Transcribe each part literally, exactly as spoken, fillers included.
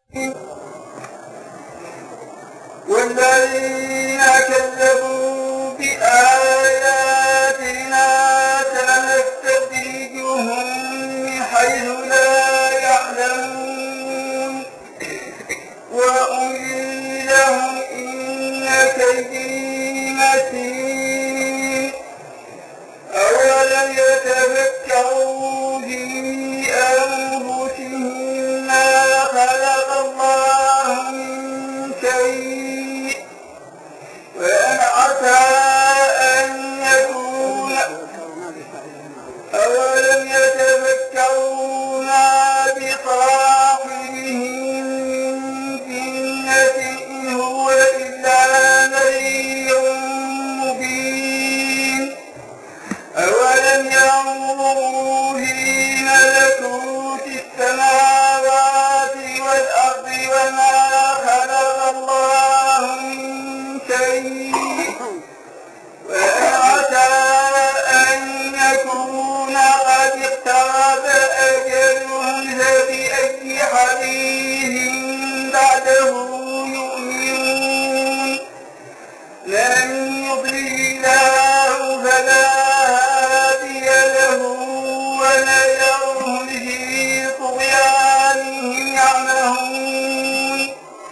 والذين كذبوا بآياتنا سنستدرجهم من حيث لا يعلمون وأملي لهم إن كيدي متين أولم يتفكروا في أنفسهم ما خلق الله من شيء وأن عسى أن يكون أولم يتفكروا ما بصاحبهم من جنة إن هو إلا نذير مبين أولم ينظروا في ملكوت السماوات والأرض وما خلق الله من شيء وأن عسى أن يكون قد اقترب أجلهم فبأي حديث بعده يؤمنون لن يضل الله فلا هادي له وليرهم في طغيانهم يعمهون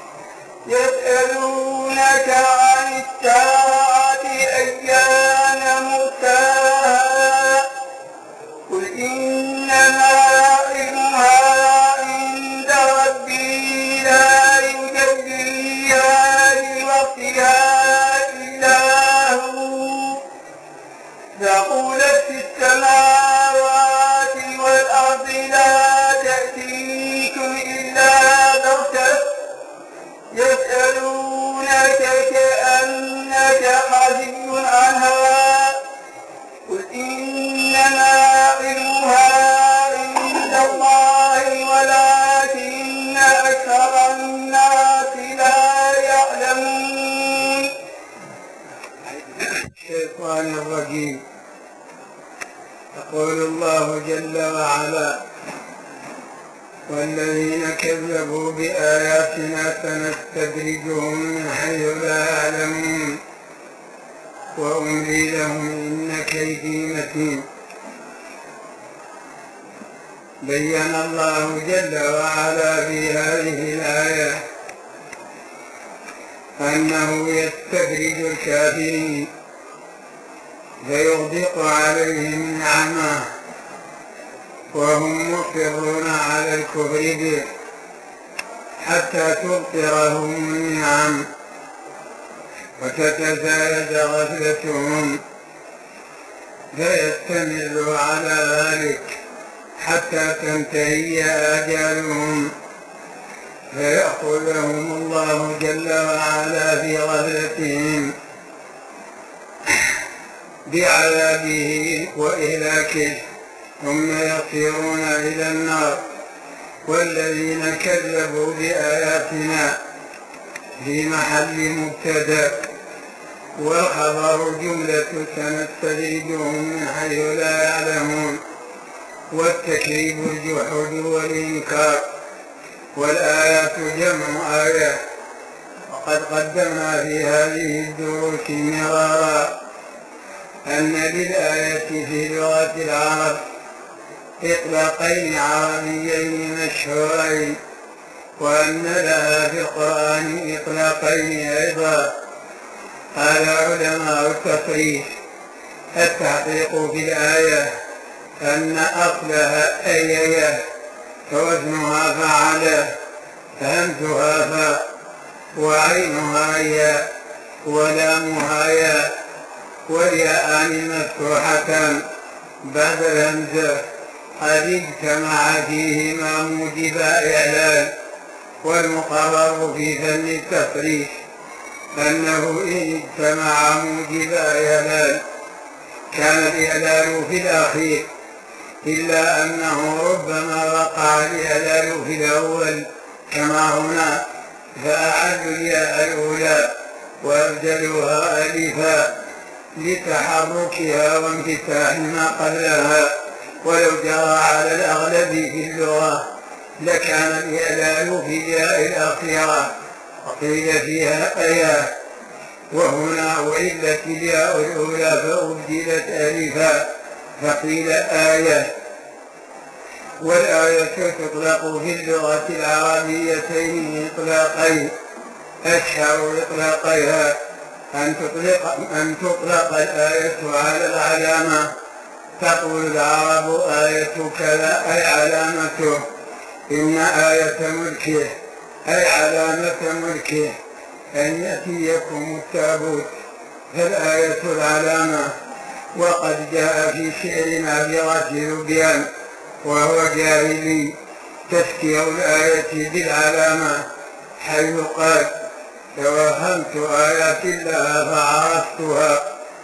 يسألونك عن الساعة أيان مرساها قل إنما علمها عند ربي لا يجليها لوقتها إلا هو ثقلت في السماوات والأرض لا تأتيكم إلا بغتة يسألونك كأنك حفي عنها قل إنما علمها عند الله ولكن أكثر الناس لا يعلمون. الشيطان الرجيم. يقول الله جل وعلا: والذين كذبوا بآياتنا سنستدرجهم من حيث لا يعلمون وأملي لهم إن كيدي متين. بين الله جل وعلا في هذه الآية أنه يستدرج الكافرين فيغدق عليهم نعمه وهم مصرون على الكفر به حتى تبصرهم النعم وتتزايد غفلتهم فيستمروا على ذلك حتى تنتهي آجالهم فيأخذهم الله جل وعلا في غفلتهم بعذابه وإهلاكه ثم يصيرون إلى النار. والذين كذبوا بآياتنا في محل مبتدأ والخبر جملة سنستدرجهم من حيث لا يعلمون والتكذيب الجحود والإنكار والآيات جمع آية. وقد قدمنا في هذه الدروس مرارا أن للآية في لغة العرب إطلاقين عربيين مشهورين وأن لها في القرآن إطلاقين أيضا. قال علماء التصريف: التحقيق في الآية أن أصلها أيية ووزنها فعل فهمتها ف وعينها ياء ولامها ياء والياءان مفتوحتان بعد الهمزة قد اجتمع فيهما موجب إعلان. والمقرر في فن التصريف أنه إن اجتمع موجب إعلان كان الإعلان في الأخير، إلا أنه ربما وقع الإعلان في الأول كما هنا، فأعلوا الياء الأولى وأبدلوها ألفا لتحركها وانفتاح ما قبلها، ولو جرى على الأغلب في اللغة لكان الإعلان في جاء الأخيرة وقيل فيها آيات، وهنا أعلت الياء الأولى فأبدلت ألفا فقيل آية. والآية تطلق في اللغة العربيتين إطلاقين، أشهر إطلاقها أن تطلق, أن تطلق الآية على العلامة، تقول العرب آية كذا أي علامته، إن آية ملكه أي علامة ملكه أن يأتيكم التابوت، فالآية العلامة. وقد جاء في شعر نابغة ذبيان وهو جاهلي تذكير الآية بالعلامة، حيث قال: توهمت آيات الله فعرفتها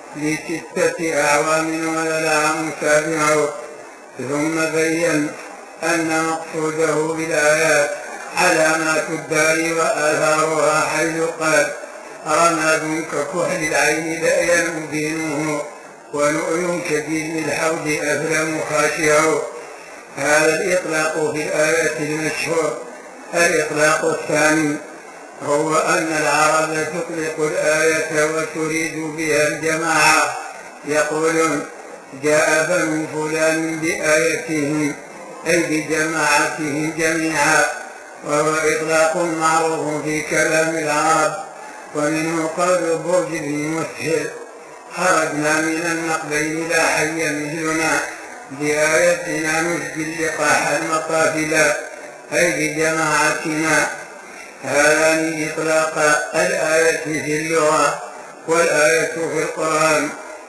لستة أعوام ولا العام سابعه. ثم بين أن مقصوده بالآيات علامات الدار وآثارها، حيث قال: رماد ككحل العين لا ينبينه ونؤل كجزم الحوض أفلم خاشعه. هذا الإطلاق في الآية المشهور. الإطلاق الثاني هو أن العرب تطلق الآية وتريد بها الجماعة، يقولون: جاء بنو فلان بآيتهم أي بجماعتهم جميعا، وهو إطلاق معروف في كلام العرب. ومنه قول برج بن مسهر: خرجنا من النقبين لا حي مثلنا بآيتنا نسجي اللقاح المقافلا أي بجماعتنا. هذان إطلاق الآية في اللغة. والآية في القرآن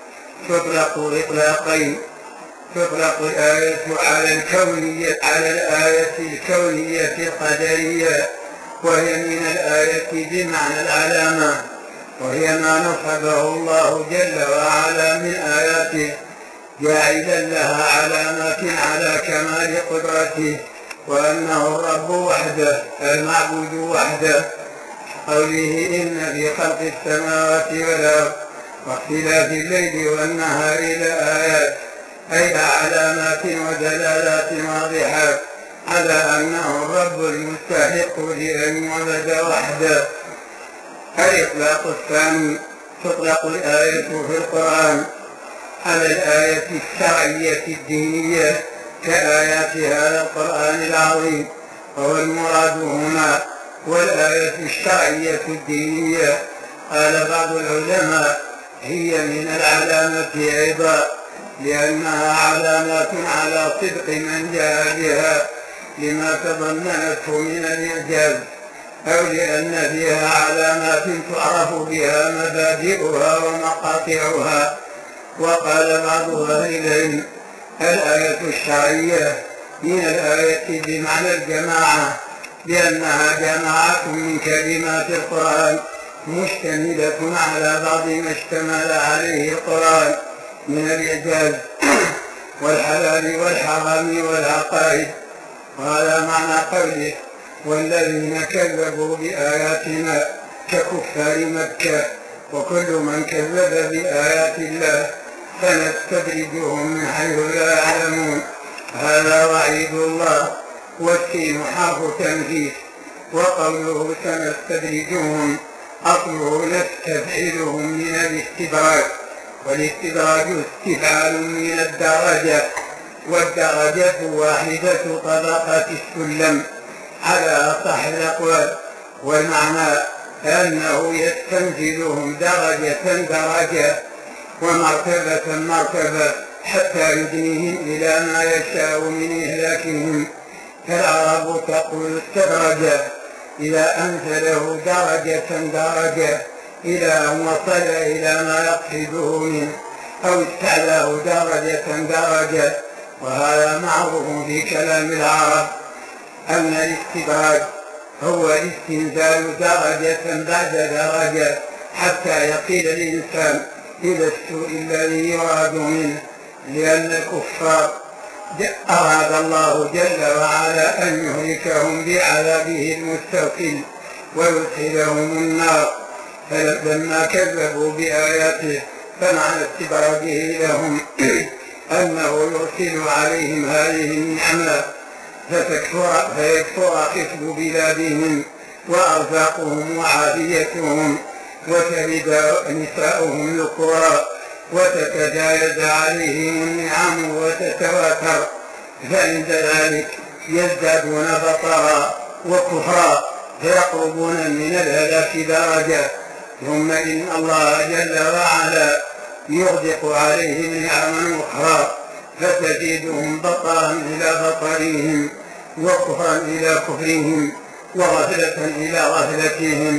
تطلق إطلاقين: تطلق الآية على الكونية على الآية الكونية القدرية، وهي من الآية بمعنى العلامة، وهي ما نصبه الله جل وعلا من آياته جاعلا لها علامات على كمال قدرته وأنه الرب وحده المعبود وحده. قوله: إن في خلق السماوات والأرض واختلاف الليل والنهار لآيات، أي علامات ودلالات واضحات على أنه الرب المستحق لأن يعبد وحده. الإطلاق الثاني: تطلق الآية في القرآن على الآية الشرعية الدينية كآيات هذا القرآن العظيم، وهو المراد هنا. والآية الشرعية الدينية قال بعض العلماء: هي من العلامة أيضا، لأنها علامات على صدق من جاء بها لما تضمنته من الإعجاز، أو لأن فيها علامات تعرف بها مبادئها ومقاطعها. وقال بعض أهل العلم: الآية الشرعية من الآية بمعنى الجماعة، لأنها جماعة من كلمات القرآن مشتملة على بعض ما اشتمل عليه القرآن من الإعجاز والحلال والحرام والعقائد. وهذا معنى قوله: والذين كذبوا بآياتنا ككفار مكة. وكل من كذب بآيات الله سنستدرجهم من حيث لا يعلمون. هذا وعيد الله، والسين حرف تنفيس. وقوله سنستدرجهم أصله نستفعلهم من الاستدراج، والاستدراج استفعال من الدرجة، والدرجة واحدة طبقة السلم على أصح الأقوال. والمعنى أنه يستنزلهم درجة درجة ومرتبة مرتبة حتى يدنيهم إلى ما يشاء من إهلاكهم. فالعرب تقول استدرج إذا أنزله درجة درجة إلى أن وصل إلى ما يقصده منه، أو استعلاه درجة درجة. وهذا معروف في كلام العرب أن الاستدراج هو استنزال درجة بعد درجة حتى يقيل الإنسان إلى السوء الذي يراد منه. لأن الكفار أراد الله جل وعلا أن يهلكهم بعذابه المستقل ويدخلهم النار، فلما كذبوا بآياته فمعنى استدراجه لهم أنه يرسل عليهم هذه النعمة فتكثر فيكثر قسم بلادهم وأرزاقهم وعافيتهم، وتلد نساؤهم ذكورا، وتتجاوز عليهم النعم وتتواتر، فعند ذلك يزدادون بطرا وكفرا فيقربون من الهلاك درجة. ثم إن الله جل وعلا يغدق عليهم نعما أخرى فتزيدهم بطرا إلى بطرهم، وكفرا إلى كفرهم، وغفلة إلى غفلتهم،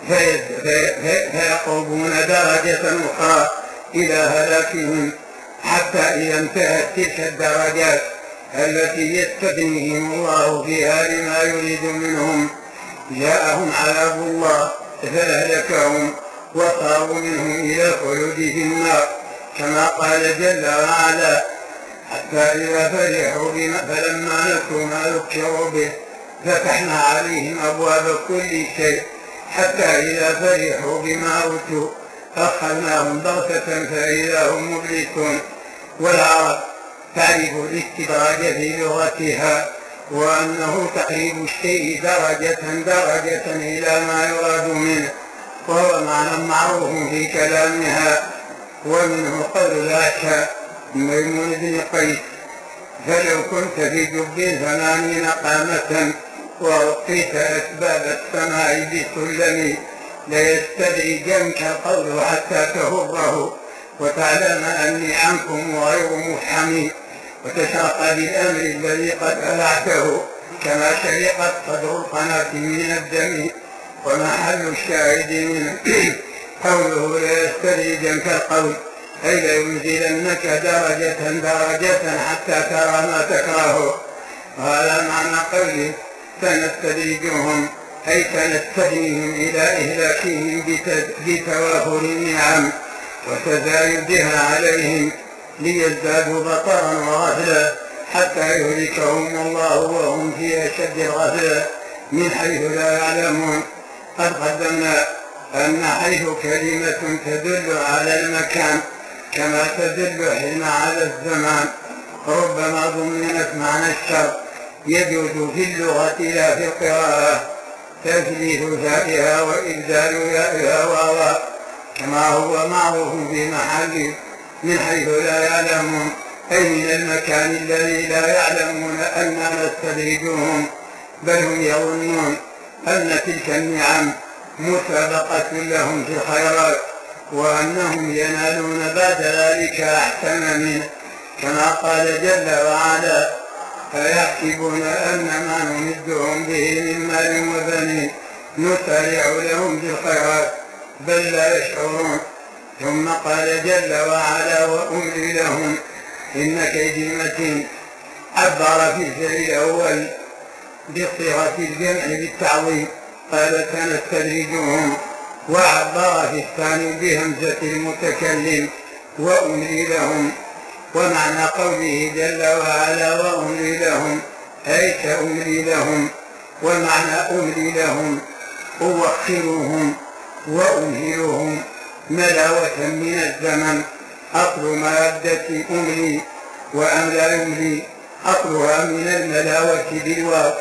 فيقربون درجة أخرى إلى هلاكهم، حتى إذا انتهت تلك الدرجات التي يستدنيهم الله فيها لما يريد منهم جاءهم عذاب الله فأهلكهم وصاروا منهم إلى الخلود في النار، كما قال جل وعلا: حتى إذا فرحوا بما فلما نسوا ما ذكروا به فتحنا عليهم أبواب كل شيء حتى إذا فرحوا بما أوتوا أخذناهم بغتة فإذا هم مبلسون. والعرب تعرف الاستدراج في لغتها، وأنه تقريب الشيء درجة درجة إلى ما يراد منه، وهو معنى معروف في كلامها. ومنه قول العشاء ميمون بن قيس: فلو كنت في جب ثمانين قامة وأعطيت أسباب السماء بسلم ليستدرجنك القول حتى تهره وتعلم أني عنكم غير محمي، وتشرق بالأمر الذي قد ألعته كما شرقت صدر القناة من الدم. ومحل الشاهد منه قوله ليستدرجنك القول، أي لينزلنك درجة درجة حتى ترى ما تكرهه. وهذا معنى قوله سنستدرجهم، أي سنستدرجهم إلى إهلاكهم بتوافر النعم وتزايدها عليهم ليزدادوا بطرا وغفلا حتى يهلكهم الله وهم في أشد الغفلة من حيث لا يعلمون. قد قدمنا أن حيث كلمة تدل على المكان كما تدل حين على الزمان ربما ضمنت معنى الشر، يجوز في اللغة لا في القراءة تثليث ثائها وإبدال يائها واوا، كما هو معروف في محل من حيث لا يعلمون، أي من المكان الذي لا يعلمون أننا نستدرجهم، بل هم يظنون أن تلك النعم مسابقة لهم في الخيرات وأنهم ينالون بعد ذلك أحسن منه، كما قال جل وعلا: فيحسبون أن ما نمدهم به من مال وبنين نسارع لهم في الخيرات بل لا يشعرون. ثم قال جل وعلا: وأملي لهم إن كيدي متين. عبر في الفعل الأول بصيغة الجمع بالتعظيم قال سنستدرجهم، وعبر في الثاني بهمزة المتكلم وأملي لهم. ومعنى قوله جل وعلا وأملي لهم أي سأملي لهم، ومعنى أملي لهم أوخرهم وأمهلهم ملاوة من الزمن. أصل مادة أملي وأملا يملي أصلها من الملاوة بالواو،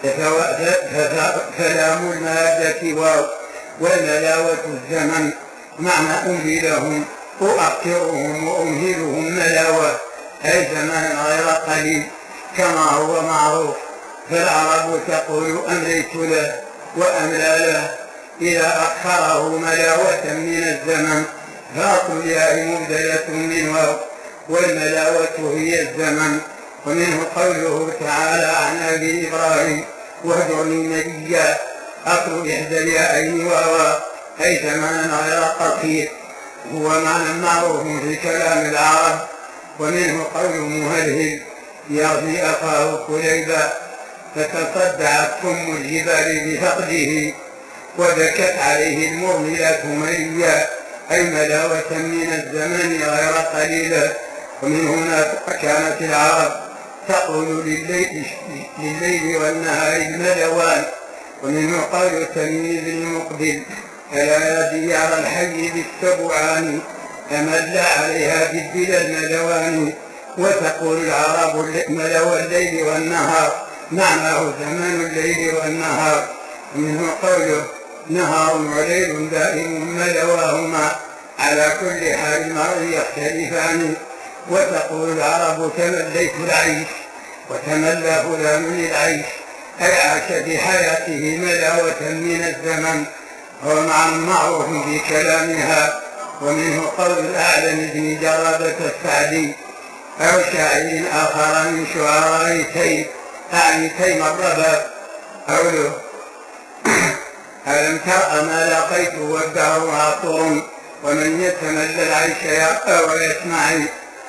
فلام المادة واو، والملاوة الزمن. معنى أملي لهم أؤخرهم وأمهلهم ملاوة أي زمنا غير قليل كما هو معروف. فالعرب تقول أمليت له وأملى له إذا أخره ملاوة من الزمن، فأصل الياء مبدلة من واو، والملاوة هي الزمن. ومنه قوله تعالى عن أبي إبراهيم واهجرني نبيا، أصل إحدى الياءين واوا أي زمنا غير قصير، هو معنى معروف في كلام العرب. ومنه قول مهلهل يغزي أخاه كليبا فتصدعت أم الجبال بفقده وبكت عليه المرملة مريا أي ملاوة من الزمن غير قليلة. ومن هنا كانت العرب تقول لليل, لليل والنهار الملوان. ومنه قول تمييز المقبل ألا يا ديار الحي بالسبعان أمل عليها بالبلا الملوان. وتقول العرب ملوى الليل والنهار معناه زمن الليل والنهار، منه قوله نهار وليل دائم ملواهما على كل حال المرء يختلفان. وتقول العرب تمليت العيش وتملى فلان العيش، أي عاش في حياته ملاوة من الزمن، هو مع المعروف في كلامها. ومنه قول الأعلم بن جرادة السعدي أو شاعر آخر من شعراء تيم أعني تيم الرباب قوله ألم ترى ما لقيت والدهر عطر ومن يتملى العيش يرأى ويسمعي.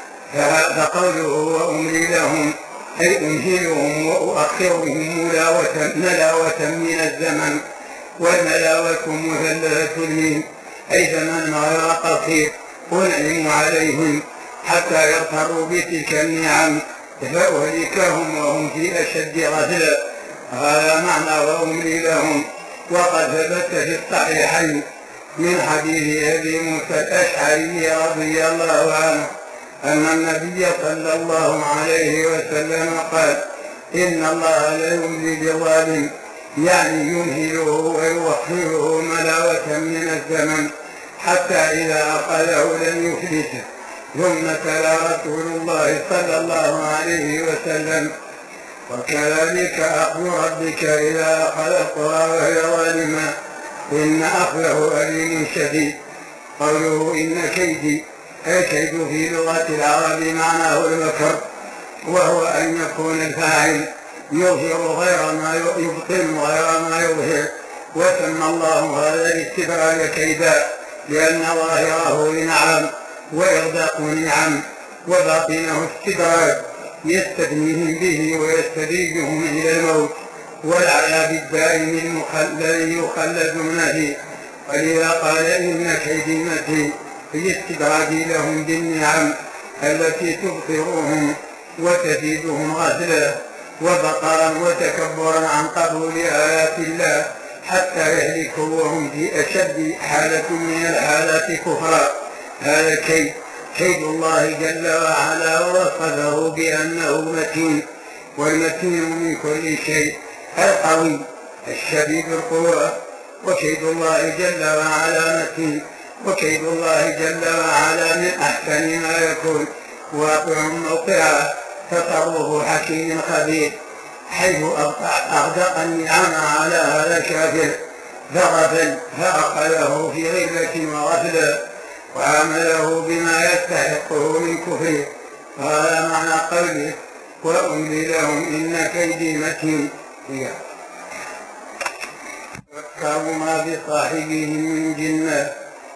فقوله وأملي لهم أي أمهلهم وأؤخرهم ملاوة ملاوة من الزمن، والملاوة مثلثة الميم أي زمن غير قصير أنعم عليهم حتى يغتروا بتلك النعم فأهلكهم وهم في أشد غفلة. هذا معنى وأملي لهم. وقد ثبت في الصحيحين من حديث أبي موسى الأشعري رضي الله عنه أن النبي صلى الله عليه وسلم قال إن الله لا يملي للظالم، يعني يمهله ويوخره ملاوة من الزمن حتى إذا أخذه لم يفلته. ثم تلا رسول الله صلى الله عليه وسلم وكذلك أخذ ربك إذا أخذ القرى وهي ظالمة إن أخذه أليم شديد. قوله إن كيدي الكيد في لغة العرب معناه المكر، وهو أن يكون الفاعل يظهر غير ما يبطن غير ما يظهر. وسمى الله هذا الاستفعال كيدا لأن ظاهره نعم وإغداق نعم وباطنه استدراج يستدنيهم به ويستدرجهم إلى الموت والعذاب الدائم الذي يخلدون فيه. ولذا قال إن كيدي متين بالاستدراج لهم بالنعم التي تبصرهم وتزيدهم غفلة وبطرا وتكبرا عن قبول آيات الله حتى يهلكوا وهم في أشد حالة من الحالات كفرا. هذا كيد كيد الله جل وعلا ووصفه بأنه متين، والمتين من كل شيء القوي الشديد القوة. وكيد الله جل وعلا متين، وكيد الله جل وعلا من أحسن ما يكون، واقع موقعه تصرف حكيم خبير، حيث أغدق النعم على هذا الكافر فغفل فأخذه في غيبة وغفلة وعامله بما يستحقه من كفره. وهذا معنى قوله وأملي لهم إن كيدي متين. ذكروا ما بصاحبهم من جنة.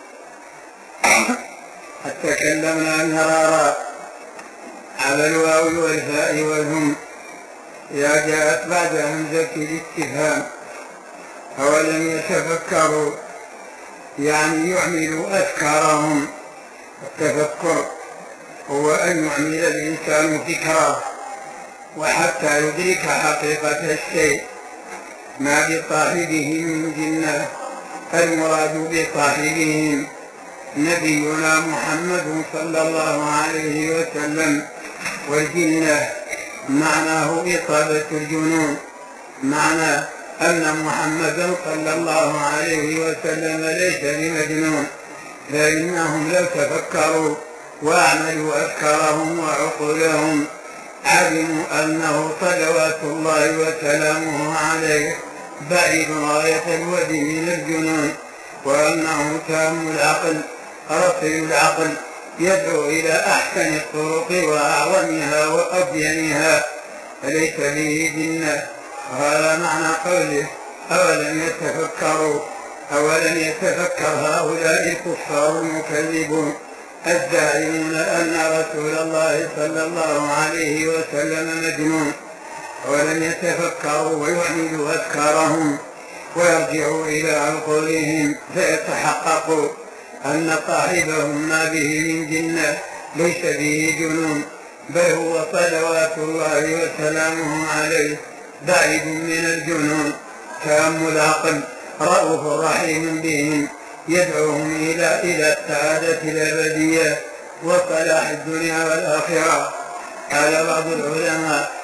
قد تكلمنا مرارا على الواو والفاء والهم إذا جاءت بعد همزة الاستفهام. أولم يتفكروا يعني يعملوا أفكارهم. التفكر هو أن يعمل الإنسان فكره وحتى يدرك حقيقة الشيء. ما بصاحبه من جنة المراد بصاحبهم نبينا محمد صلى الله عليه وسلم، والجنة معناه إصابة الجنون، معنى أن محمدا صلى الله عليه وسلم ليس بمجنون، فإنهم لو تفكروا وأعملوا أفكارهم وعقولهم علموا أنه صلوات الله وسلامه عليه بعيد غاية الود من الجنون، وأنه تام العقل رصيد العقل يدعو إلى أحسن الطرق وأعظمها وأبينها، فليس به جنة. وهذا معنى قوله أولم يتفكروا. أولم يتفكر هؤلاء الكفار المكذبون الزاعمون أن رسول الله صلى الله عليه وسلم مجنون. ولم يتفكروا ويعملوا أفكارهم ويرجعوا إلى عقولهم فيتحققوا أن صاحبهم ما به من جنة ليس به جنون، بل هو صلوات الله وسلامه عليه بعيد من الجنون، تام العقل رؤوف رحيم بهم يدعوهم إلى إلى السعادة الأبدية وصلاح الدنيا والآخرة. قال بعض العلماء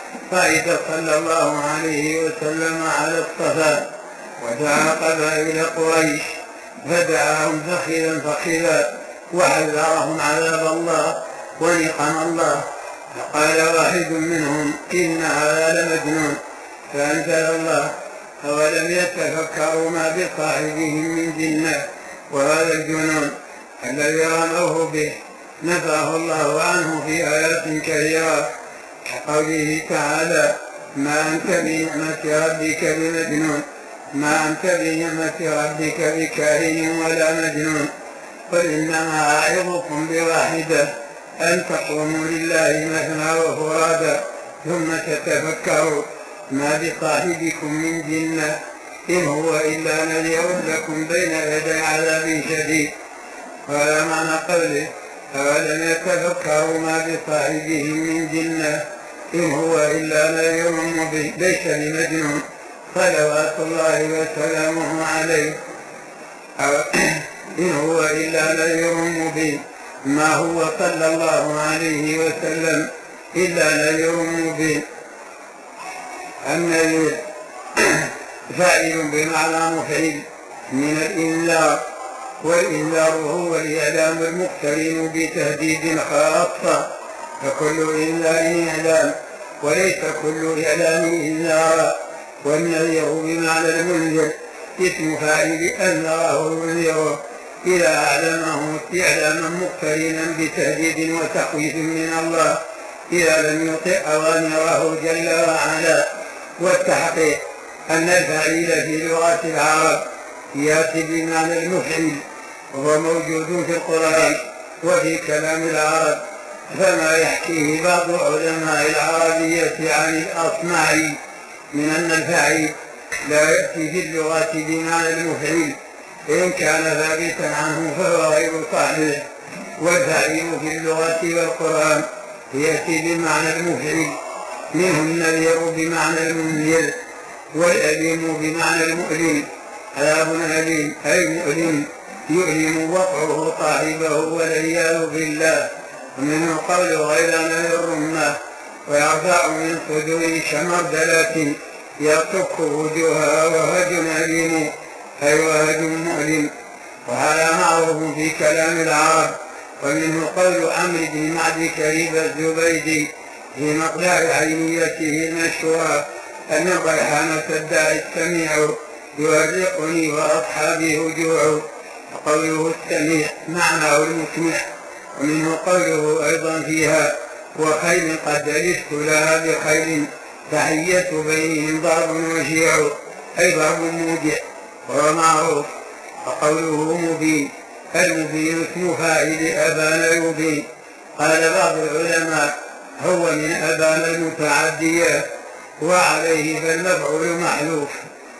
فإذا صلى الله عليه وسلم على الصفا ودعا قبائل قريش فدعاهم فخذا فخذا وحذرهم عذاب الله ونقم الله. فقال واحد منهم إن هذا لمجنون، فأنزل الله أولم يتفكروا ما بصاحبهم من جنة وهذا الجنون الذي رموه به نفاه الله عنه في آيات كثيرة كقوله تعالى ما أنت بنعمة ربك بمجنون، ما أنت بنعمة ربك بكاهن ولا مجنون، قل إنما أعظكم بواحدة أن تقوموا لله مثنى وفرادا ثم تتفكروا ما بصاحبكم من جنة إن هو إلا نذير لكم بين يدي عذاب شديد. قال معنى قوله أولم يتفكروا ما بصاحبهم من جنة إن هو إلا نذير مبين ليس بمجنون صلوات الله وسلامه عليه، إن هو إلا نذير مبين، ما هو صلى الله عليه وسلم إلا نذير مبين. النذير فاعل بمعنى مفعل من الإنذار، والإنذار هو الإعلام المقترن بتهديد خاصة، فكل إنذار إعلام وليس كل إعلام إنذارا. والنذير بمعنى المنذر اسم فاعل أنذره ينذره إذا أعلمه إعلاما مقترنا بتهديد وتخويف من الله إذا لم يطع أوامره جل وعلا. والتحقيق أن الفاعل في لغة العرب يأتي بمعنى المفعل وهو موجود في القرآن وفي كلام العرب، فما يحكيه بعض علماء العربية عن الأصمعي من أن الفاعل لا يأتي في اللغة بمعنى المفعل إن كان ثابتا عنه فهو غير صحيح، والفاعل في اللغة والقرآن يأتي بمعنى المفعل، منه النذير بمعنى المنذر، والأليم بمعنى المؤلم، عذاب أليم أي مؤلم يؤلم وقعه صاحبه والعياذ بالله. ومنه قول غير نذير الرمة ويرفع من صدور شمردلة يصك وجوهها وهج أليم أي وهج مؤلم، وهذا معروف في كلام العرب. ومنه قول عمرو بن معد كريب الزبيدي في مقدار عينيته المشهورة أن الريحانة الداعي السميع يورقني وأصحابي هجوع، وقوله السميع معناه المسمع. ومنه قوله أيضا فيها وخيل قد لست لها بخيل تحية بينهم ضرب وشيع أي ضرب موجع وهو معروف. وقوله مبين المبين اسم فاعل أبان يبين. قال بعض العلماء هو من أبان المتعديات وعليه فالمفعول محذوف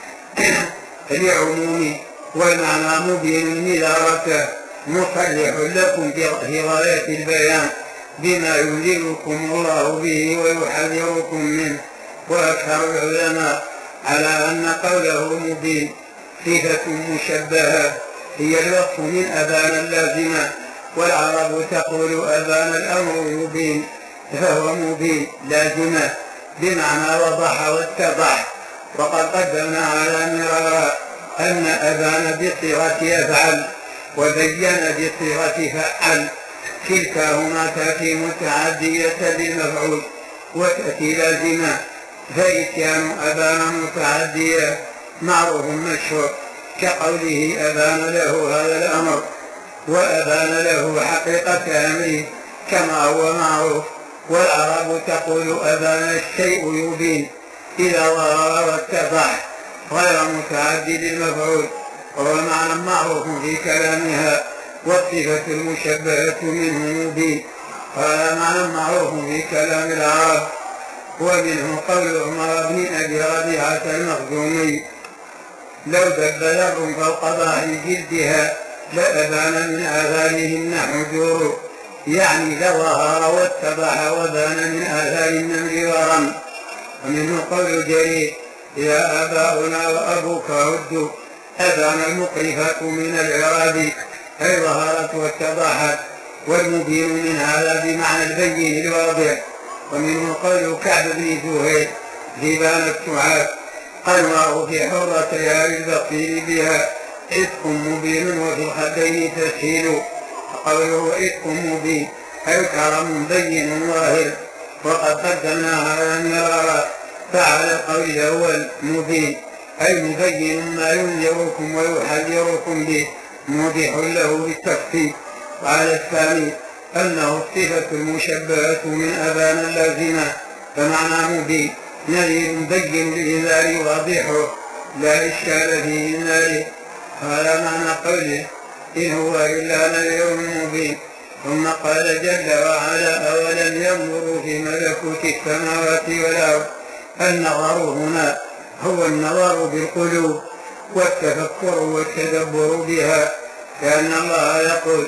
لعمومه، والمعنى مبين نذارته مصلح لكم في غاية البيان بما ينذركم الله به ويحذركم منه. وأكثر العلماء على أن قوله مبين صفة مشبهة هي الوصف من أبان اللازمة، والعرب تقول أبان الأمر مبين فهو مبين لازمة بمعنى وضح واتضح. وقد قدمنا على مرارا أن أبان بصيغة يفعل وبين بصيغة فعل، كلتاهما تأتي متعدية للمفعول وتأتي لازمة، فإتيان أبان متعدية معروف مشهور كقوله أبان له هذا الأمر وأبان له حقيقة أمره كما هو معروف. والعرب تقول أبان الشيء يبين إذا ظهر واتضح غير متعدي للمفعول، وهو معنى معروف في كلامها. والصفة المشبهة منه مبين وهذا معنى معروف في كلام العرب. ومنه قول عمر بن أبي ربيعة المخزومي لو دب ذر فوق ظهر جلدها لأبان من آثارهن حجور، يعني لظهر واتضح وبان من آثار النمر ورم. ومنه قول جرير يا آباؤنا وأبوك هدوا أبان المقرفة من العراب أي ظهرت واتضحت. والمبين من هذا بمعنى البين الواضح ومنه قول كعب بن زهير ذيبان السعاد أنواه في حرة يا البصير بها عتق مبين وفي الخدين تسهيل. فقوله عتق مبين أي كرم بين ظاهر، وقد قدمنا هذا المرارا فعلى القول الأول مبين أي مبين ما ينذركم ويحذركم به موضح له بالتفصيل. وعلى الثاني أنه الصفة المشبهة من أبان اللازمة، فمعنى مبين نذير بين للإنذار واضحه لا إشكال فيه النار. هذا معنى قوله إن هو إلا نذير مبين. ثم قال جل وعلا أولم ينظروا في ملكوت السماوات والأرض. النظر هنا هو النظر بالقلوب والتفكر والتدبر بها، لأن الله يقول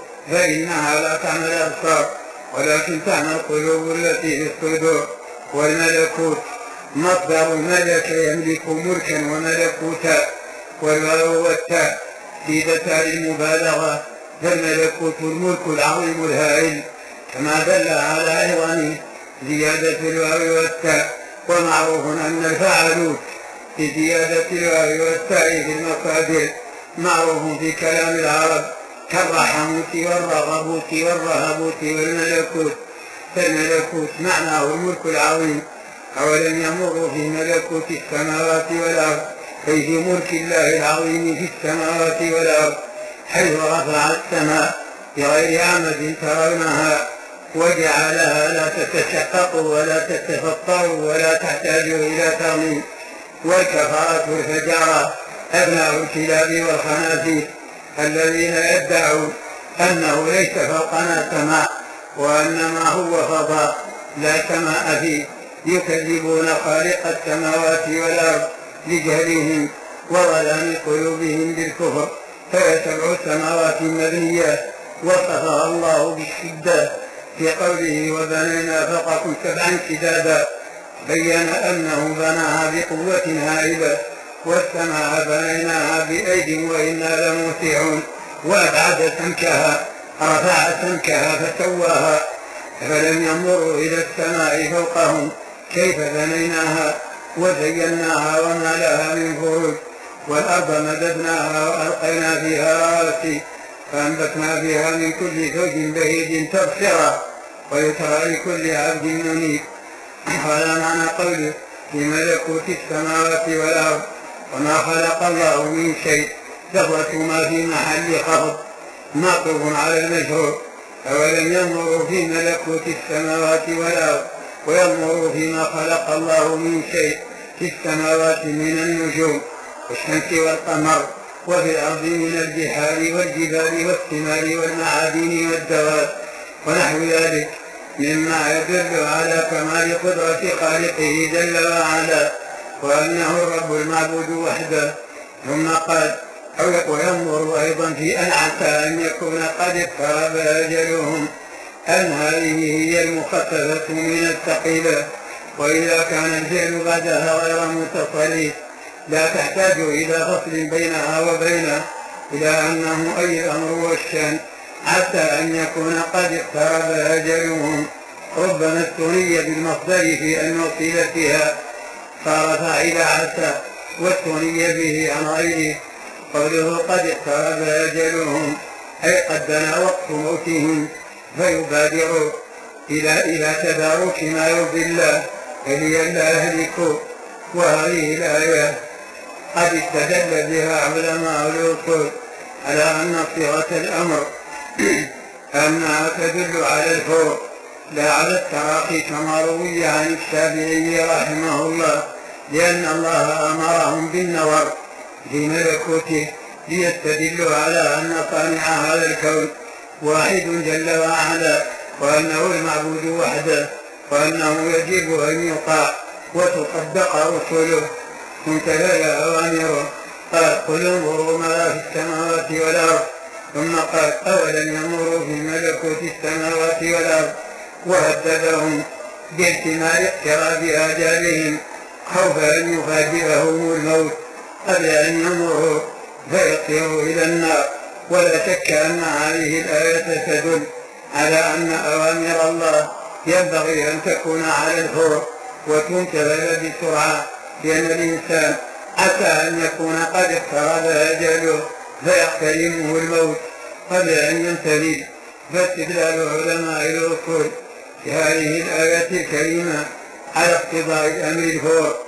فإنها لا تعمى الأبصار ولكن تعمى القلوب التي في الصدور. والملكوت مصدر ملك يملك ملكا وملكوتا، والواو والتاء زيدتا للمبالغة، فالملكوت الملك العظيم الهائل كما دل على عظمه زيادة الواو والتاء. ومعروف أن الفاعلوت بزيادة الواو والتاء في المصادر معروف في كلام العرب كالرحموت والرغبوت والرهبوت والملكوت. فالملكوت معناه الملك العظيم. أولم يمروا في ملكوت السماوات والأرض أي في ملك الله العظيم في السماوات والأرض، حيث رفع السماء بغير عمد ترونها وجعلها لا تتشقق ولا تتفطر ولا تحتاج إلى ترميم. والكفرة الفجرة أبناء الكلاب والخنازير الذين يدعون أنه ليس فوقنا سماء وأنما هو فضاء لا سماء فيه، يكذبون خالق السماوات والأرض لجهلهم وظلام قلوبهم بالكفر. فهي سبع سماوات مبنيات وصفها الله بالشدة في قوله وبنينا فوقكم سبعا شدادا، بين أنه بناها بقوة هائلة. والسماء بنيناها بأيد وإنا لموسعون. وأبعد سمكها رفع سمكها فسواها. فلم ينظروا إلى السماء فوقهم كيف بنيناها وزيناها وما لها من فروج. والأرض مددناها وألقينا فيها رواسي فأنبتنا فيها من كل زوج بهيج تبصرا ويترى لكل عبد منيب. هذا معنى قوله في ملكوت السماوات والأرض. وما خلق الله من شيء لفظة ما في محل خفض معطوف على المشهور. أولم ينظروا في ملكوت السماوات والأرض وينظروا فيما خلق الله من شيء في السماوات من النجوم والشمس والقمر، وفي الأرض من البحار والجبال والثمار والمعادن والدواب ونحو ذلك مما يدل على كمال قدرة خالقه جل وعلا وأنه الرب المعبود وحده. ثم قال وينظر أيضا في أن عسى أن يكون قد اقترب أجلهم، أن هذه هي المخففة من الثقيلة. وإذا كان الفعل بعدها غير متصل لا تحتاج إلى فصل بينها وبينه، إلى أنه أي الأمر والشأن عسى أن يكون قد اقترب أجلهم. ربما استني بالمصدر في أن وصلتها صار فاعل عسى واستني به عن غيره. قوله قد اقترب أجلهم أي قد دنا وقت موتهم فيبادروا إلى إلى تدارك ما يرضي الله فلئلا يهلكوا. وهذه الآية قد استدل بها علماء الأصول على أن صيغة الأمر أنها تدل على الفور لا على التراخي كما روي عن الشافعي رحمه الله، لأن الله أمرهم بالنظر في ملكوته ليستدلوا على أن صانع هذا الكون واحد جل وعلا وأنه المعبود وحده وأنه يجب أن يطاع وتصدق رسله تمتثل أوامره. قال قل انظروا ما في السماوات والأرض. ثم قال أولم ينظروا في ملكوت السماوات والأرض وهددهم باحتمال اقتراب آجالهم خوف أن يفاجئهم الموت قبل أن ينظروا فيصيروا إلى النار. ولا شك أن هذه الآية تدل على أن أوامر الله ينبغي أن تكون على الفور وتنتبه بسرعة، لأن الإنسان عسى أن يكون قد اقترب أجله فيقترمه الموت قبل أن ينتهي. فاستدلال علماء الأصول في هذه الآية الكريمة على اقتضاء الأمر الفور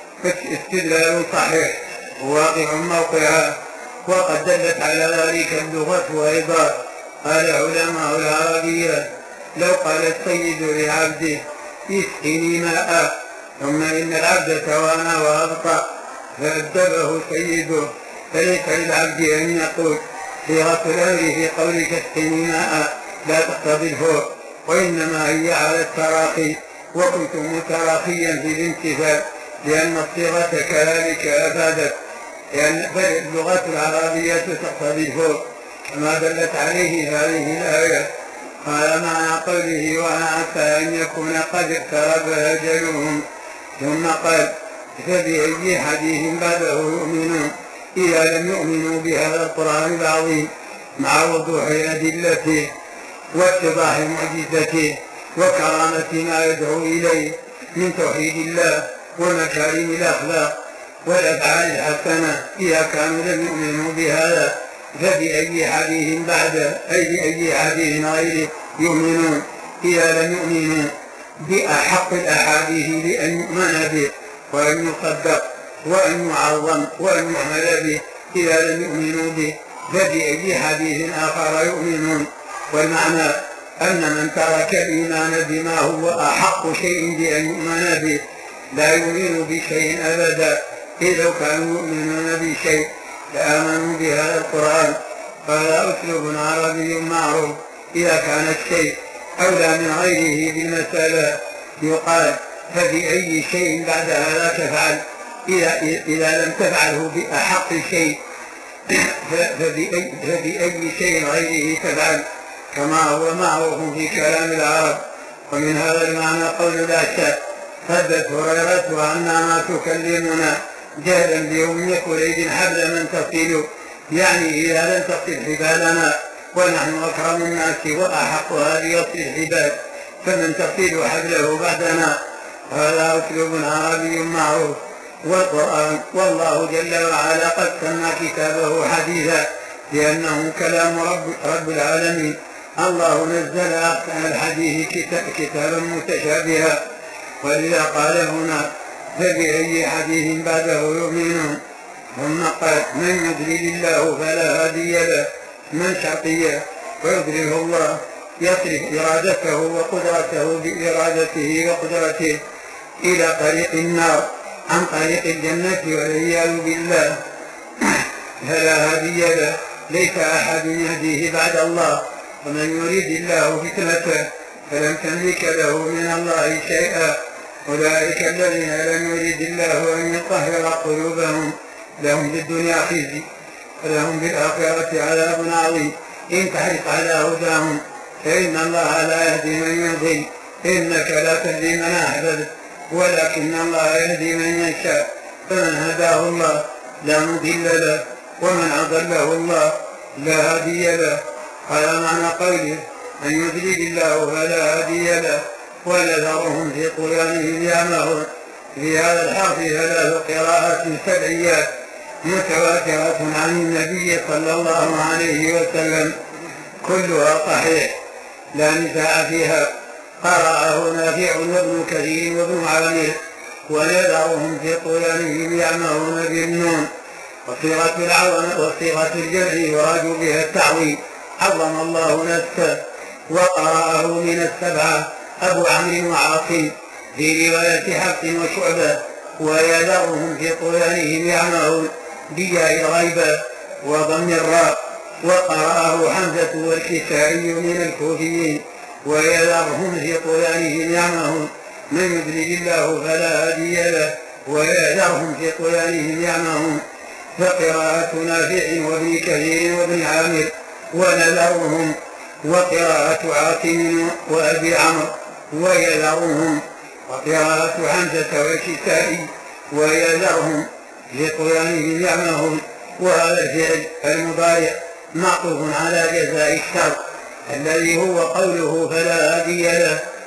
استدلال صحيح واقع موقعها، وقد دلت على ذلك اللغة أيضا. قال علماء العربية: لو قال السيد لعبده اسقني ماء ثم إن العبد توانى وأبطأ فأدبه سيده، فليس للعبد أن يقول صيغة الأمر في قولك اسقني ماء لا تقتضي الفور، وإنما هي على التراخي، وكنت متراخيا في الامتثال، لأن الصيغة كذلك أفادت، لأن اللغة العربية تقتضي الفور كما دلت عليه هذه الآية. قال معنى قوله: وأنا عسى أن يكون قد اقترب أجلهم، ثم قال: فبأي حديث بعده يؤمنون إذا لم يؤمنوا بهذا القرآن العظيم مع وضوح أدلته واتضاح معجزته وكرامة ما يدعو إليه من توحيد الله ومكارم الأخلاق والأفعال الحسنة. إذا كانوا لم يؤمنوا بهذا فبأي حديث بعد أي بأي حديث غيره يؤمنون إذا لم يؤمنوا بأحق الأحاديث لأن يؤمن به وأن يصدق وأن يعظم وأن يعمل به إذا لم يؤمنوا به فبأي حديث آخر يؤمنون. والمعنى أن من ترك الإيمان بما هو أحق شيء بأن يؤمن به لا يؤمن بشيء أبدا. إذ لو كانوا يؤمنون بشيء لآمنوا بهذا القرآن. قال: أسلوب عربي معروف إذا كان الشيء أولى من غيره بالمسألة يقال: فبأي شيء بعد هذا تفعل، إذا, إذا لم تفعله بأحق شيء فبأي, فبأي شيء غيره تفعل، كما هو معروف في كلام العرب. ومن هذا المعنى قول لا شك: ردت هريرة عنا ما تكلمنا جهلا بأم كليب حبل من تصل، يعني إذا لم تصل حبالنا ونحن أكرم الناس وأحق هذه يصل الحبال فمن تصل حبله بعدنا. هذا أسلوب عربي معروف. والقرآن والله جل وعلا قد سمى كتابه حديثا لأنه كلام رب, رب العالمين. الله نزل أحسن الحديث كتابا متشابها، ولذا قال هنا: فبأي حديث بعده يؤمنون. ثم قال: من يضلل الله فلا هادي له، من شقي ويضلله الله يصرف إرادته وقدرته بإرادته وقدرته إلى طريق النار عن طريق الجنة والعياذ بالله، فلا هادي له، ليس أحد يهديه بعد الله. ومن يريد الله فتنته فلن تملك له من الله شيئا. أولئك الذين لم يريد الله أن يطهر قلوبهم لهم في الدنيا خزي ولهم في الآخرة عذاب عظيم. إن تحرص على هداهم فإن الله لا يهدي من يضل، إنك لا تهدي من أحببت ولكن الله يهدي من يشاء. فمن هداه الله لا مضل له ومن أضله الله لا هادي له. قال معنى قوله: من يضلل الله فلا هادي له ونذرهم في طغيانهم يعمهون. في هذا الحرف ثلاث قراءات سبعيات متواترة عن النبي صلى الله عليه وسلم كلها صحيح لا نزاع فيها. قرأه نافع وابن كثير وابن عامر: ونذرهم في طغيانهم يعمهون بالنون. وصيغة العظم وصيغة الجمع يراد بها التعظيم، عظم الله نفسه. وقرأه من السبعة أبو عمرو وعاصم في رواية حفص وشعبة: ويذرهم في طغيانهم يعمهون بياء الغيبة وضم الراء. وقرأه حمزة والكسائي من الكوفيين: ويذرهم في طغيانهم يعمهون من يضلل الله فلا هادي له ويذرهم في طغيانهم يعمهون. فقراءة نافع وابن كثير وابن عامر: ونذرهم. وقراءة عاصم وأبي عمرو: ويذرهم. وقراءة حمزة والكسائي: ويذرهم في طغيانهم يعمهون. وهذا الفعل المضارع معطوف على جزاء الشر الذي هو قوله فلا هادي له،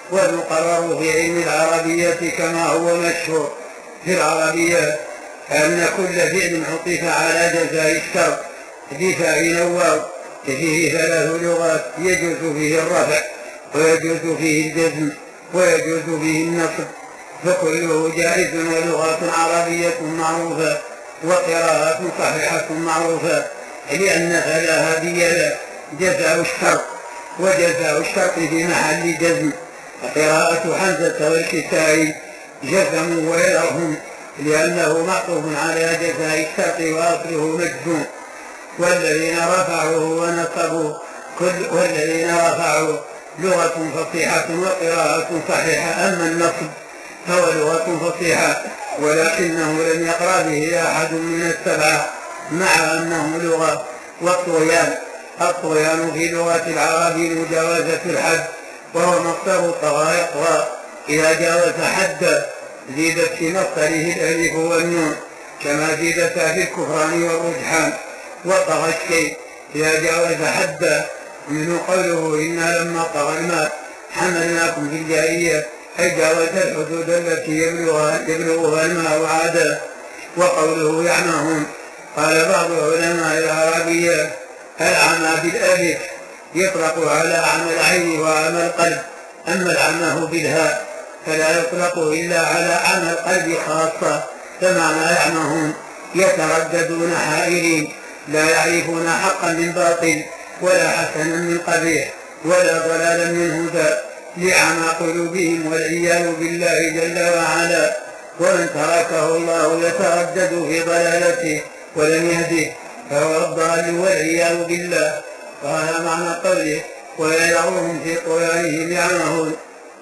والمقرر في علم العربية كما هو مشهور في العربية أن كل فعل عطف على جزاء الشرط بفاعل أو واو فيه ثلاث لغات يجوز فيه الرفع ويجوز فيه الجزم ويجوز فيه النصب فكله جائز ولغات عربية معروفة وقراءات صحيحة معروفة لأن فلا هادي جزاء الشرط وجزاء الشرط في محل جزم وقراءة حمزة والكسائي جزموا ويرهم لأنه معطوف على جزاء الشرط وأصله مجزوم والذين رفعوه ونصبوا كل والذين رفعوا لغة فصيحة وقراءة صحيحة. أما النصب فهو لغة فصيحة ولكنه لم يقرأ به أحد من السبعة مع أنه لغة. والطغيان الطغيان في لغة العرب مجاوزة الحد وهو مصدر طغى يطغى إذا جاوز حد زيدت في مصدره الألف والنون كما زيدتا في الكفران والرجحان. وطغى الشيء إذا جاوز حد منه قوله إنا لما طغى الماء حملناكم في الجارية أي جاوز الحدود التي يبلغها, يبلغها الماء عادا. وقوله يعمهون قال بعض علماء العربية العمى بالألف يطلق على عمى العين وعمى القلب، أما العمى بالهاء فلا يطلق إلا على عمى القلب خاصة. فمعنى يعمهون يترددون حائرين لا يعرفون حقا من باطل ولا حسنا من قبيح ولا ضلالا من هدى لعمى قلوبهم والعياذ بالله جل وعلا. ومن تركه الله يتردد في ضلالته ولم يهده فهو الضال والعياذ بالله. وهذا معنى قوله ويدعوهم في طغيانهم يعمهون.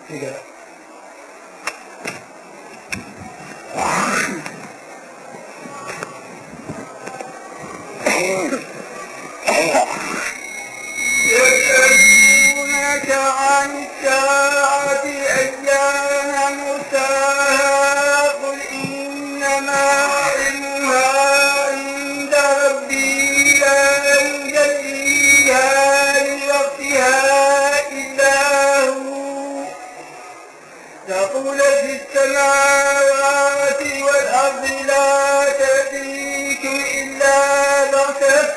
يسألونك عن الساعة أيان مرساها قل إنما علمها عند ربي لا يجليها لوقتها إلا هو ثقلت في السماوات والأرض لا تأتيكم إلا بغتة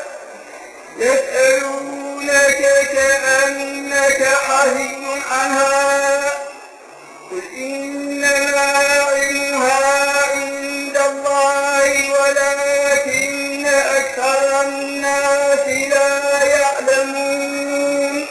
يسألونك كأنك حفي عنها قل إنما علمها عند الله ولكن أكثر الناس لا يعلمون.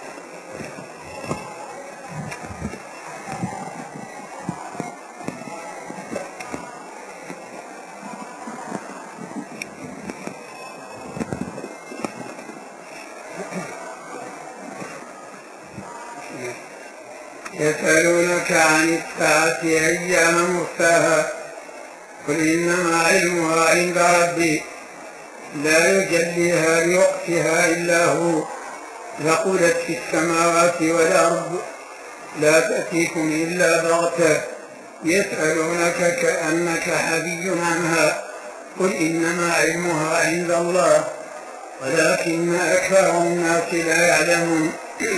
يسألونك عن الساعة أيان مرساها قل إنما علمها عند ربي لا يجليها لوقتها إلا هو ثقلت في السماوات والأرض لا تأتيكم إلا بغتة يسألونك كأنك حفي عنها قل إنما علمها عند الله ولكن أكثر الناس لا يعلمون.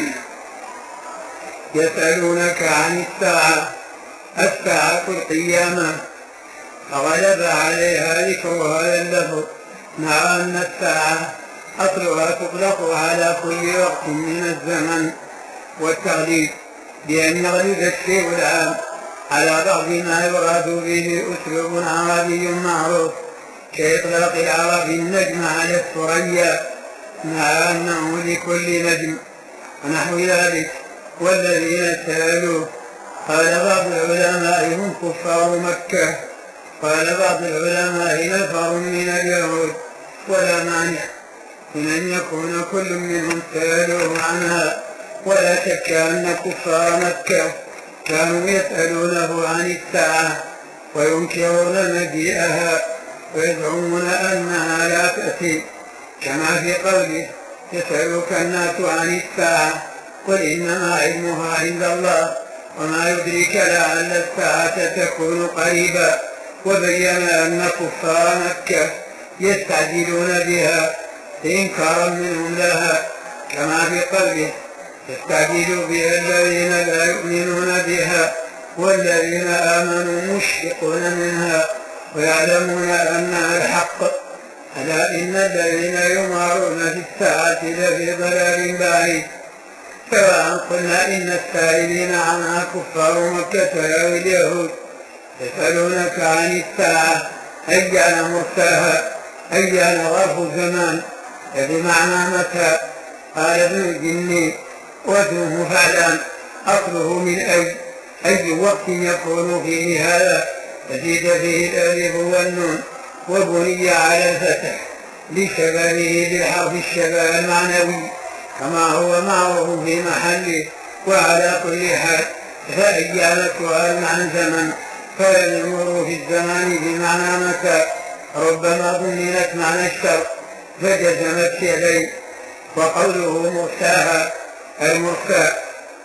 يسألونك عن الساعة الساعة القيامة فغلب عليها ذكر هذا اللفظ مع أن الساعة أصلها تطلق على كل وقت من الزمن والتغليب بأن يغلب الشيء العام على بعض ما يراد به أسلوب عربي معروف كإطلاق العرب النجم على الثريا مع أنه لكل نجم ونحو ذلك. والذين سألوا قال بعض العلماء هم كفار مكة قال بعض العلماء نفر من اليهود ولا مانع من أن يكون كل منهم سألوه عنها. ولا شك أن كفار مكة كانوا يسألونه عن الساعة وينكرون مجيئها ويزعمون أنها لا تأتي كما في قوله يسألك الناس عن الساعة قل إنما علمها عند الله وما يدرك لعل الساعة تكون قريبا. وبين أن كفار مكة يستعجلون بها إنكارا منهم لها كما في قوله يستعجل بها الذين لا يؤمنون بها والذين آمنوا مشفقون منها ويعلمون أنها الحق. ألا إن الذين يمارون في الساعة لفي ضلال بعيد. سواء قلنا إن السائلين عنها كفار مكة أو اليهود. يسألونك عن الساعة أيان مرساها أيان ظرف زمان بمعنى متى. قال ابن الجني وزنه فعلا أصله من أي أي وقت يكون فيه هذا تزيد فيه الألف والنون وبني على الفتح لشبهه بالحرف الشبه المعنوي كما هو معروف في محله. وعلى كل حال فأيامتها المعنى زمن فلم يمر في الزمان بمعنى متى. ربما ضمنت معنى الشر فجزمت فعلين. وقوله مرساها المرسى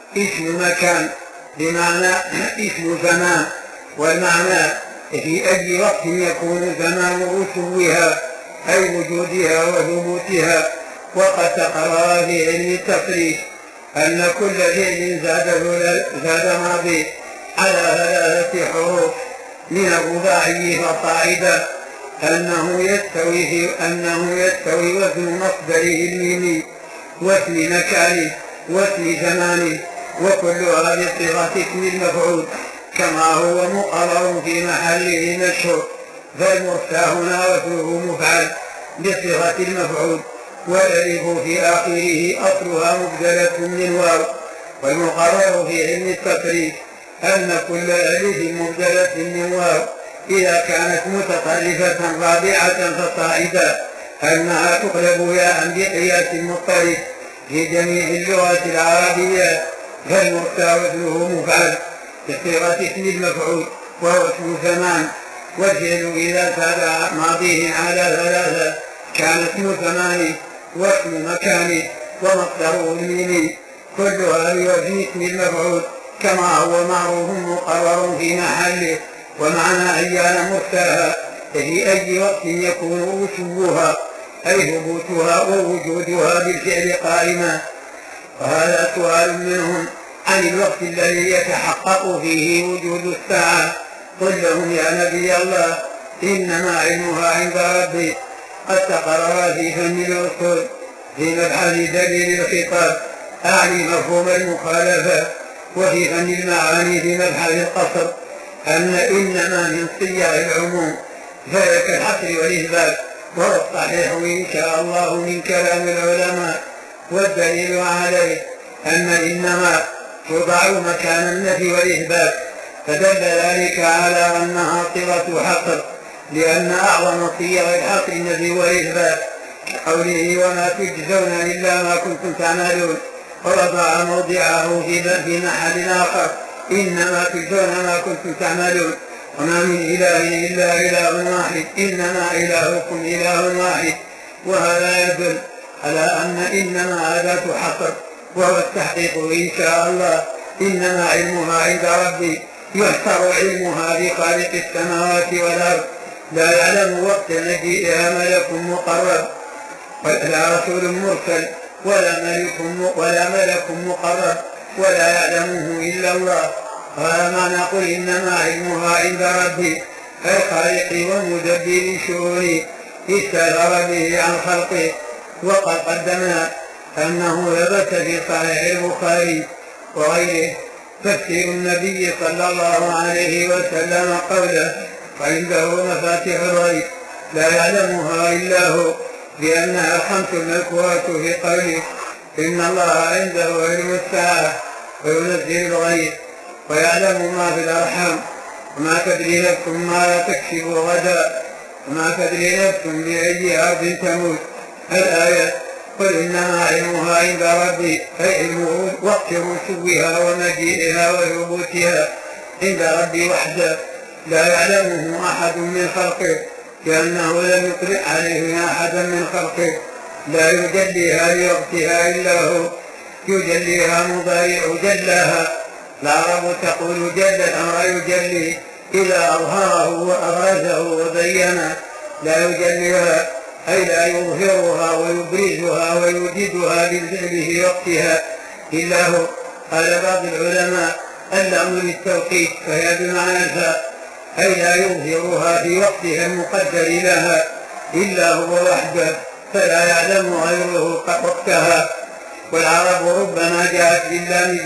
اسم مكان بمعنى اسم زمان، والمعنى في أي وقت يكون زمان رسوها أي وجودها وثبوتها. وقد تقرر في علم التصريف أن كل فعل زاد زاد ماضي على ثلاثة حروف من الرباعي فصاعدا أنه يستوي في أنه يستوي وزن مصدره الميمي واسم مكانه واسم زمانه وكلها بصيغة اسم المفعول كما هو مقرر في محله مشهور. فالمرسى هنا وزنه مفعل بصيغة المفعول والألف في آخره أصلها مبدلة من واو. والمقرر في علم التصريف أن كل ألف مبدلة من واو إذا كانت متطرفة رابعة فصاعدا أنها تقلب ياء بقياس مضطرب في جميع اللغات العربية. فالمرسى وزنه مفعل بصيغة اسم المفعول وهو اسم زمان. والفعل إذا تابع ماضيه على ثلاثة كان اسم زمانه واسم مكانه ومصدره الميمي كلها بوزن اسم المفعول كما هو معروف مقرر في محله. ومعنى أيان مرساها في أي وقت يكون وسوها أي ثبوتها ووجودها بالفعل قائما. وهذا سؤال منهم عن الوقت الذي يتحقق فيه وجود الساعة. قل لهم يا نبي الله إنما علمها عند ربي. قد تقرر في فن الأصول في مبحث دليل الخطاب أعني مفهوم المخالفة، وفي فن المعاني في مبحث القصر أن إنما من صيغ العموم فهي كالحصر والإثبات. وهو الصحيح إن شاء الله من كلام العلماء. والدليل عليه أن إنما توضع مكان النفي والإثبات فدل ذلك على أنها صيغة حصر لأن أعظم صيغ الحصر النفي والإثبات قوله وما تجزون إلا ما كنتم تعملون. ووضع موضعه في محل آخر إنما تجزون ما كنتم تعملون وما من إله إلا إله واحد إنما إلهكم إله واحد. وهذا يدل على أن إنما أداة حصر وهو التحقيق إن شاء الله. إنما علمها عند ربي يحصر علمها بخالق السماوات والأرض لا يعلم وقت مجيئها ملك مقرب ولا رسول مرسل ولا ملك ولا ملك مقرب ولا يعلمه إلا الله. قال ما نقول إنما علمها عند ربي الخالق ومدبر شؤونه استأثر به عن خلقه. وقد قدمنا أنه ثبت في صحيح البخاري وغيره تفسير النبي صلى الله عليه وسلم قوله وعنده مفاتيح الغيب لا يعلمها إلا هو لأنها الخمس المذكورة في قوله إن الله عنده علم الساعة وينزل الغيب ويعلم ما في الأرحام وما تدري نفس ما تكسب غدا وما تدري نفس بأي أرض تموت. الآية قل إنما علمها عند ربي أي علمه وقت رسوها ومجيئها وثبوتها عند ربي وحده لا يعلمه أحد من خلقه لأنه لم يطلع عليه أحدا من خلقه. لا يجليها لوقتها إلا هو يجليها مضارع جلاها. العرب تقول جل الأمر يجلي إذا أظهره وأبرزه وبينه. لا يجليها أي لا يظهرها ويبرزها ويوجدها للفعل في وقتها إلا هو. قال بعض العلماء اللام للتوقيت فهي بمعنى الفاء، أي لا يظهرها في وقتها المقدر لها إلا هو وحده، فلا يعلم غيره وقتها. والعرب ربما جاءت باللام